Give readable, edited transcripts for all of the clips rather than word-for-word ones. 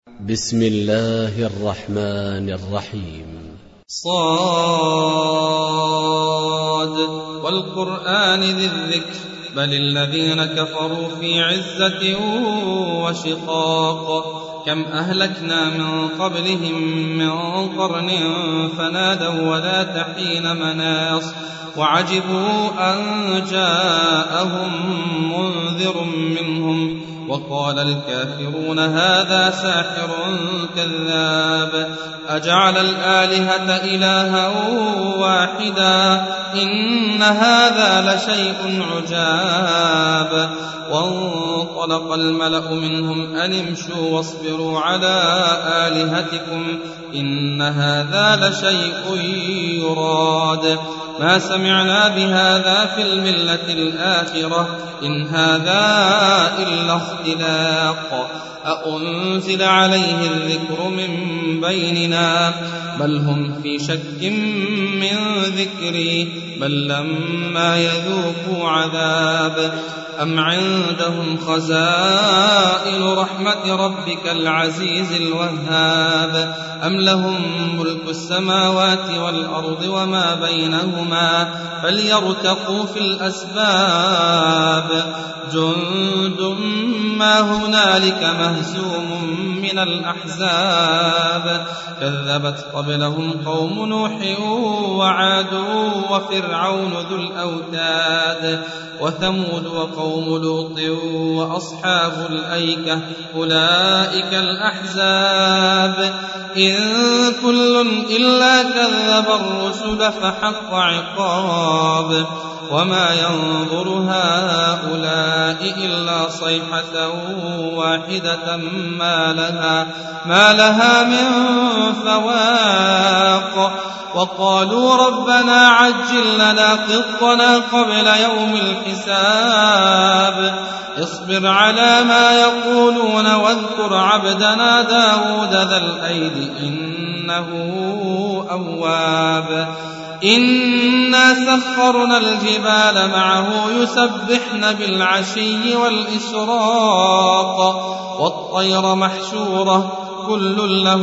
بسم الله الرحمن الرحيم. صاد والقرآن ذي الذكر بل الذين كفروا في عزة وشقاق كم أهلكنا من قبلهم من قرن فنادوا ولا تحين مناص وعجبوا أن جاءهم منذر منهم وقال الكافرون هذا ساحر كذاب أجعل الآلهة إلها واحدا إن هذا لشيء عجاب وانطلق الملأ منهم أن امشوا واصبروا على آلهتكم إن هذا لشيء يراد ما سمعنا بهذا في الملة الآخرة إن هذا إلا اختلاق أأنزل عليه الذكر من بيننا بل هم في شك من ذكري بل لما يذوقوا عذاب أم عندهم خزائن رحمة ربك العزيز الوهاب أم لهم ملك السماوات والأرض وما بينهما فليرتقوا في الأسباب جند ما هنالك مهزوم من الأحزاب كذبت قبلهم قوم نوح وعاد وفرعون ذو الأوتاد وثمود وقوم لوط وأصحاب الأيكة أولئك الأحزاب إن كل إلا كذب الرسل فحق عقاب وما ينظر هؤلاء إلا صيحة واحدة ما لها من فواق وقالوا ربنا عجل لنا قطنا قبل يوم الحساب اصبر على ما يقولون واذكر عبدنا داود ذا الأيد إنه أواب إنا سخرنا الجبال معه يسبحن بالعشي والإشراق والطير محشورة كل له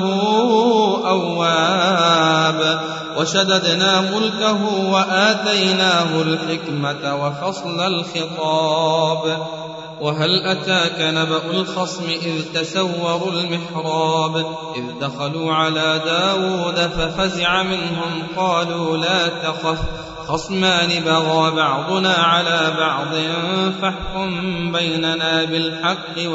أواب وشددنا ملكه وآتيناه الحكمة وفصل الخطاب وهل أتاك نبأ الخصم إذ تسوروا المحراب إذ دخلوا على داود ففزع منهم قالوا لا تخف خصمان بغى بعضنا على بعض فاحكم بيننا بالحق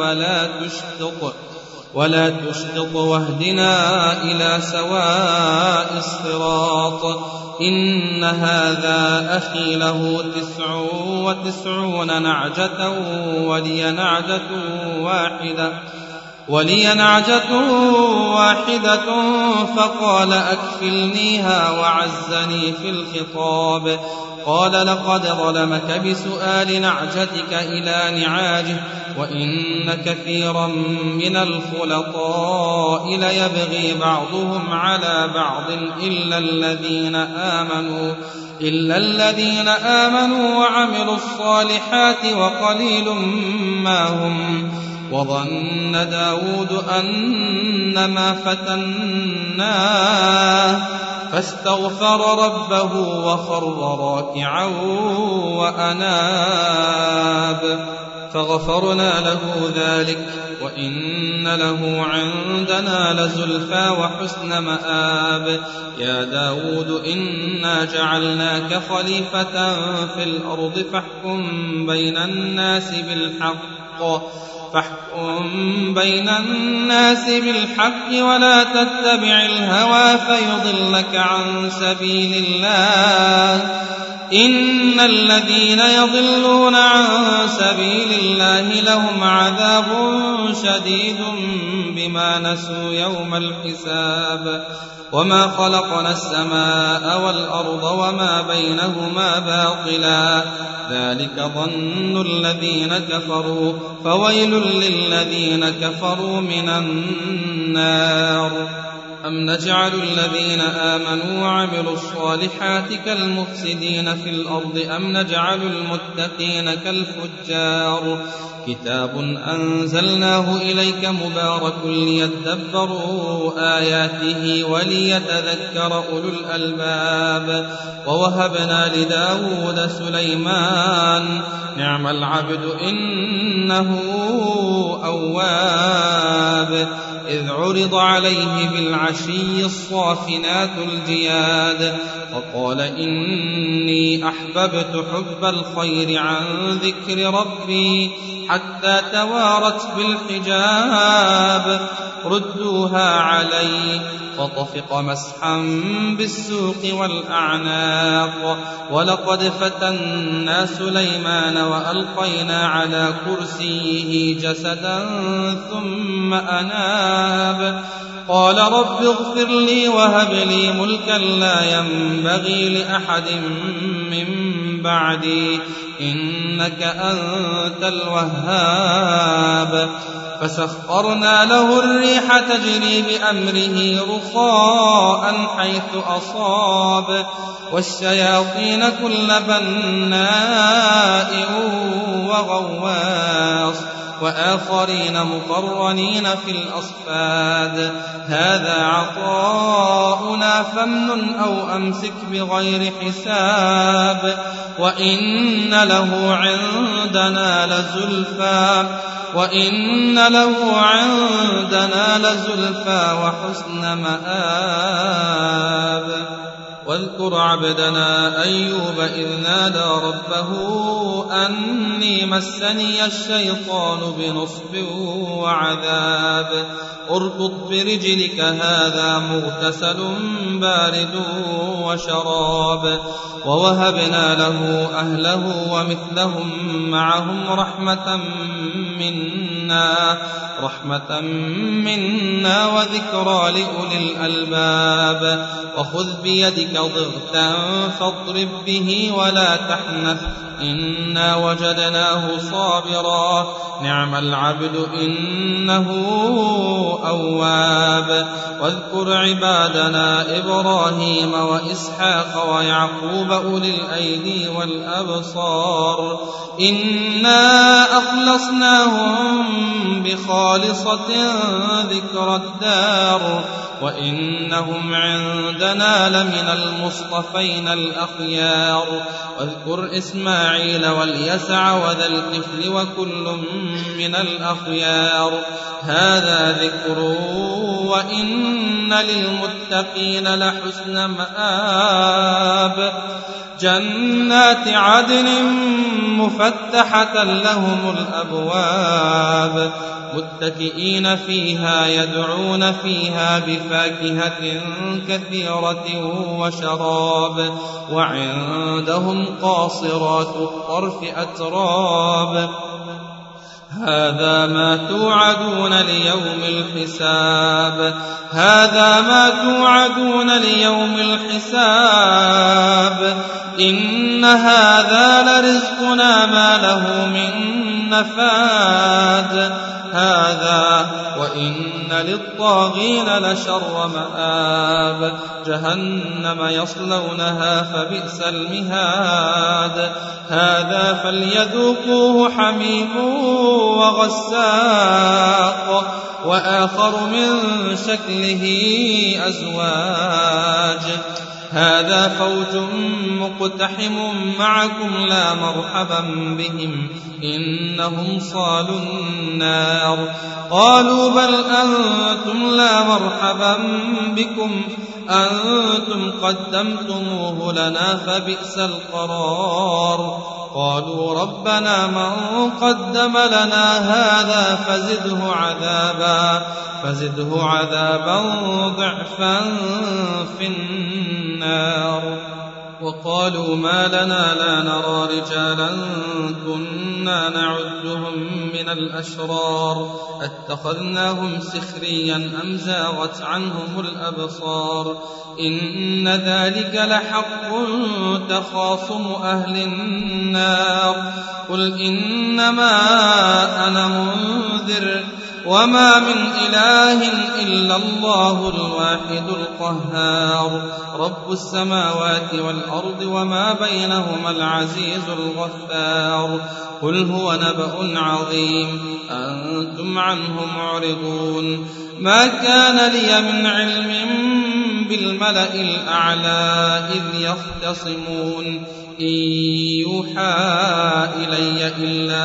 ولا تشطط واهدنا إلى سواء الصراط إن هذا أخي له 99 نعجة ولي نعجة واحدة فقال أكفلنيها وعزني في الخطاب قال لقد ظلمك بسؤال نعجتك إلى نعاجه وإن كثيرا من الخلطاء ليبغي بعضهم على بعض إلا الذين آمنوا وعملوا الصالحات وقليل ما هم وظن داود أنما فتناه فاستغفر ربه وخر راكعا وأناب فغفرنا له ذلك وإن له عندنا لزلفى وحسن مآب يا داود إنا جعلناك خليفة في الأرض فاحكم بين الناس بالحق ولا تتبع الهوى فيضلك عن سبيل الله إن الذين يضلون عن سبيل الله لهم عذاب شديد بما نسوا يوم الحساب وما خلقنا السماء والأرض وما بينهما باطلا ذلك ظن الذين كفروا فويل للذين كفروا من النار أم نجعل الذين آمنوا وعملوا الصالحات كالمفسدين في الأرض أم نجعل المتقين كالفجار كتاب أنزلناه إليك مبارك ليدبروا آياته وليتذكر أولو الألباب ووهبنا لداود سليمان نعم العبد إنه أواب إذ عرض عليه بالعشي الصافنات الجياد فقال إني أحببت حب الخير عن ذكر ربي حتى توارت بالحجاب ردوها علي فطفق مسحا بالسوق والأعناق ولقد فتنا سليمان وألقينا على كرسيه جسدا ثم أناب قال رب اغفر لي وهب لي ملكا لا ينبغي لأحد من بعدي إنك أنت الوهاب فسخرنا له الريح تجري بأمره رخاء حيث أصاب والشياطين كل بناء وغواص وآخرين مقرنين في الأصفاد هذا عطاؤنا فامنن أو أمسك بغير حساب وإن له عندنا لزلفى وحسن مآب واذكر عبدنا أيوب إذ نادى ربه أني مسني الشيطان بنصب وعذاب اركض برجلك هذا مغتسل بارد وشراب ووهبنا له أهله ومثلهم معهم رحمة منا وذكرى لأولي الألباب وخذ بيدك ضغثا فاضرب به ولا تحنث إنا وجدناه صابرا نعم العبد إنه أواب واذكر عبادنا إبراهيم وإسحاق ويعقوب أولي الأيدي والأبصار إنا أخلصناهم بخالصة ذكر الدار وإنهم عندنا لمن المصطفين الأخيار واذكر إسماعيل واليسع وذا الكفل وكل من الأخيار هذا ذكر وإن للمتقين لحسن مآب جنات عدن مفتحة لهم الأبواب متكئين فيها يدعون فيها بفاكهة كثيرة وشراب وعندهم قاصرات الطرف أتراب هذا ما توعدون ليوم الحساب إن هذا لرزقنا ما له من نفاد هذا وإن للطاغين لشر مآب جهنم يصلونها فبئس المهاد هذا فليذوقوه حميم وغساق وآخر من شكله أزواج هذا فوج مقتحم معكم لا مرحبا بهم إنهم صالوا النار قالوا بل أنتم لا مرحبا بكم أنتم قدمتموه لنا فبئس القرار قالوا ربنا من قدم لنا هذا فزده عذابا ضعفا في النار وقالوا ما لنا لا نرى رجالا كنا نعدهم من الأشرار اتخذناهم سخريا أم زاغت عنهم الأبصار إن ذلك لحق تخاصم أهل النار قل إنما أنا منذر وما من إله إلا الله الواحد القهار رب السماوات والأرض وما بينهما العزيز الغفار قل هو نبأ عظيم أنتم عنه معرضون ما كان لي من علم بالملأ الأعلى إذ يختصمون إن يوحى إلي إلا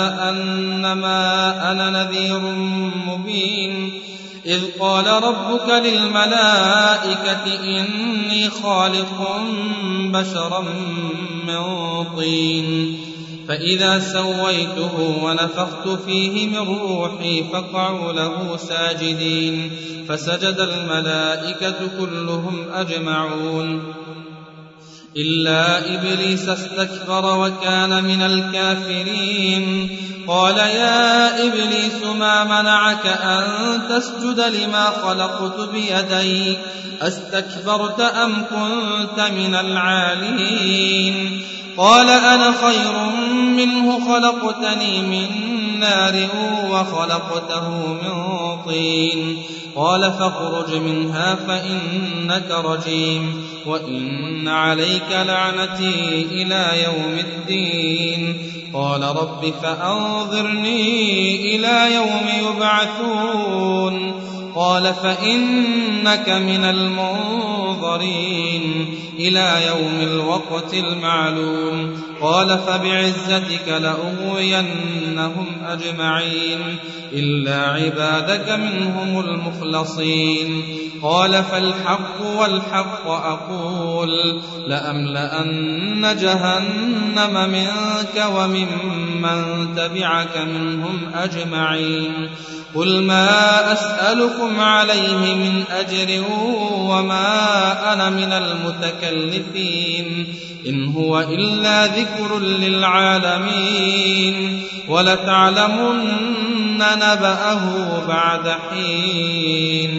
أنما أنا نذير مبين إذ قال ربك للملائكة إني خالق بشرا من طين فإذا سويته ونفخت فيه من روحي فقعوا له ساجدين فسجد الملائكة كلهم أجمعون إلا إبليس استكبر وكان من الكافرين قال يا إبليس ما منعك أن تسجد لما خلقت بيدي أستكبرت أم كنت من العالين قال أنا خير منه خلقتني من نار وخلقته من طين قال فاخرج منها فإنك رجيم وإن عليك لعنتي إلى يوم الدين قال رب فأنظرني إلى يوم يبعثون قال فإنك من المنظرين إلى يوم الوقت المعلوم قال فبعزتك لأغوينهم أجمعين إلا عبادك منهم المخلصين قال فالحق والحق أقول لأملأن جهنم منك وممن تبعك منهم أجمعين قل ما أسألكم عليه من أجر وما أنا من المتكلفين إن هو إلا ذكر للعالمين ولتعلمن نبأه بعد حين